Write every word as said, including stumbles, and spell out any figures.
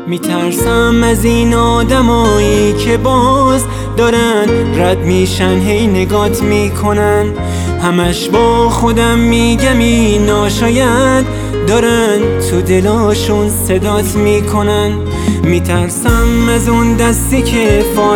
میترسم از این آدمایی که باز دارن رد میشن، هی نگات میکنن. همش با خودم میگم اینا شاید دارن تو دلاشون صدات میکنن. میترسم از اون دستی که